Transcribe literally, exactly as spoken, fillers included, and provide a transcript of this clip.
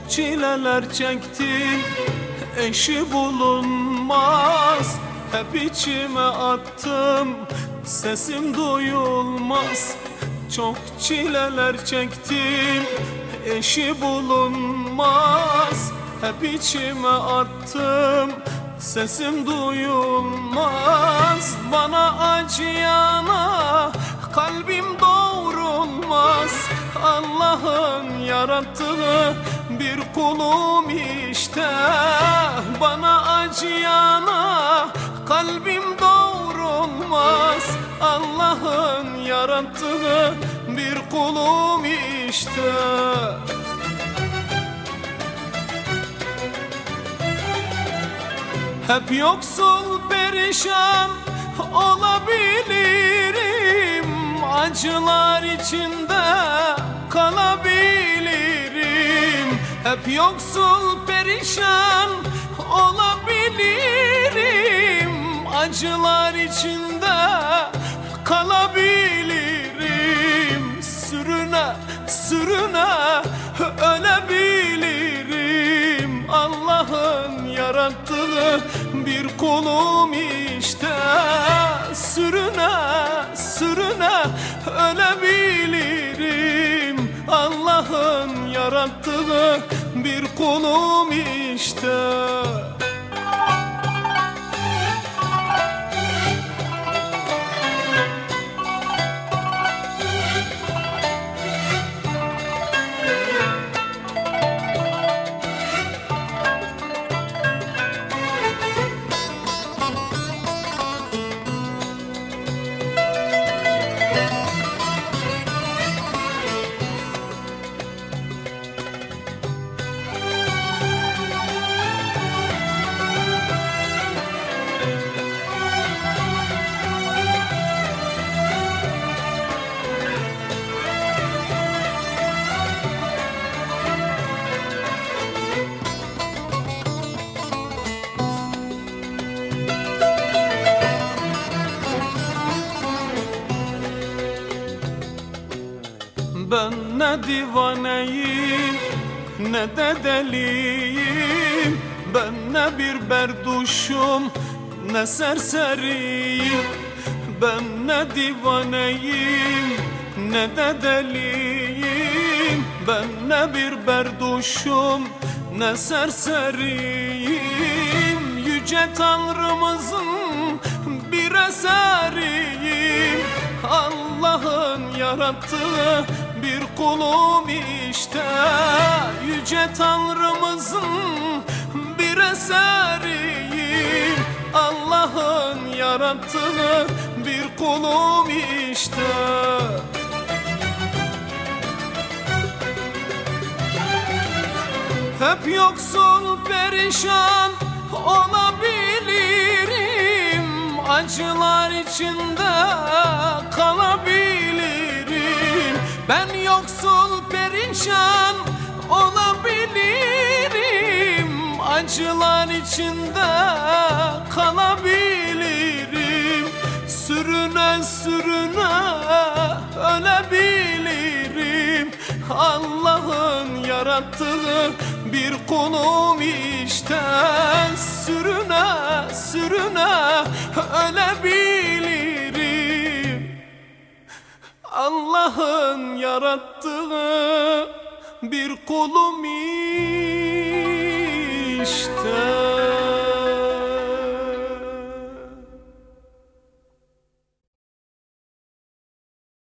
çileler çektim, eşi bulunmaz. Hep içime attım, sesim duyulmaz. Çok çileler çektim, eşi bulunmaz. Hep içime attım, sesim duyulmaz. Bana acıyana kalbim doğrulmaz. Allah'ın yarattığı bir kulum işte. Bana acıyana kalbim doğrulmaz. Allah'ın yarattığı bir kulum işte. Hep yoksul perişan olabilirim, acılar içinde kalabilirim. Hep yoksul perişan olabilirim, acılar içinde kalabilirim. Sürüne sürüne ölebilirim. Allah'ın yarattığı bir kulum işte. Sürüne sürüne ölebilirim. Allah'ın yarattığı bir kulum işte. Ben ne divaneyim ne de deliyim. Ben ne bir berduşum ne serseriyim. Ben ne divaneyim ne de deliyim. Ben ne bir berduşum ne serseriyim. Yüce Tanrımızın bir eseriyim. Allah'ın yarattığı bir kulum işte. Yüce Tanrımızın bir eseriyim. Allah'ın yarattığı bir kulum işte. Hep yoksul perişan olabilirim, acılar içinde kalabilirim. Ben yoksul perişan olabilirim, acılar içinde kalabilirim. Sürüne sürüne ölebilirim. Allah'ın yarattığı bir kulum işte. Sürüne sürüne ölebilirim. Allah'ın yarattığı bir kulum işte.